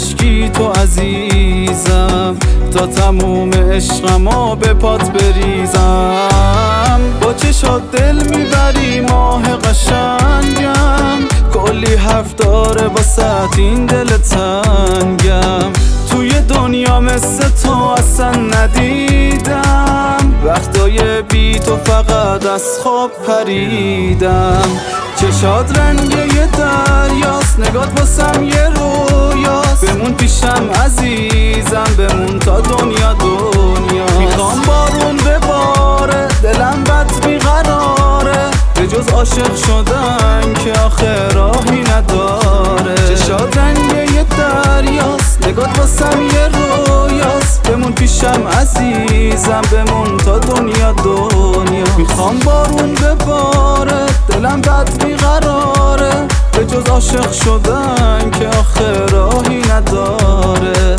عشقی تو عزیزم، تا تموم عشقمو به پات بریزم. با چشات دل میبری ماه قشنگم، کلی حرف داره واسه این دل تنگم. توی دنیا مثل تو اصلا ندیدم، وقتای بی تو فقط از خواب پریدم. چشات رنگ یه دریاست، نگات واسم یه رویاست. بمون پیشم عزیزم، بمون تا دنیا. میخوام بارون بباره، دلم بد بیقراره، به جز عاشق شدن که آخه راهی نداره. چشات رنگ یه دریاست، نگات واسم یه رویاست. بمون پیشم عزیزم، بمون تا دنیا. میخوام بارون بباره، دلم بد بیقراره، به جز عاشق شدن که آخه راهی نداره.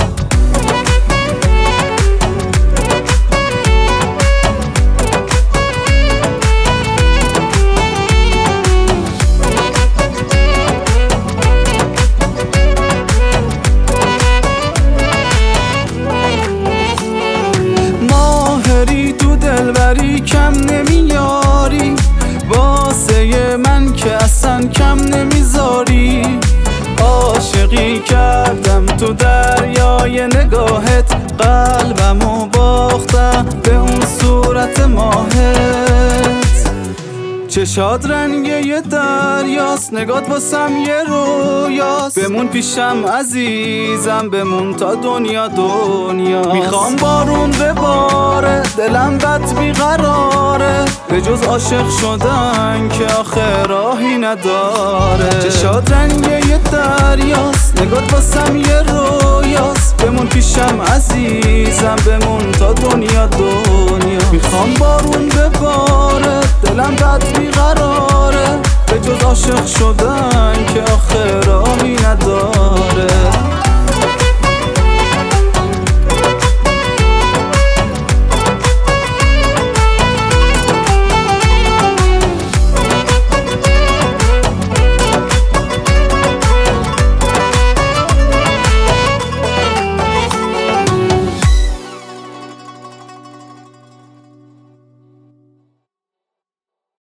تو دلبری کم نمیاری، واسه من که اصلا کم نمیذاری. عاشقی کردم تو دریای نگاهت، قلبمو باختم به اون صورت ماهت. چشات رنگ یه دریاست، نگات واسم یه رویاست. بمون پیشم عزیزم، بمون تا دنیا. میخوام بارون بباره، دلم بد بیقراره، به جز عاشق شدن که آخه راهی نداره. چشات رنگ یه دریاست، نگات واسم یه رویاست. بمون پیشم عزیزم، بمون تا دنیا. میخوام بارون بباره، دلم بد بیقراره، به جز عاشق شدن که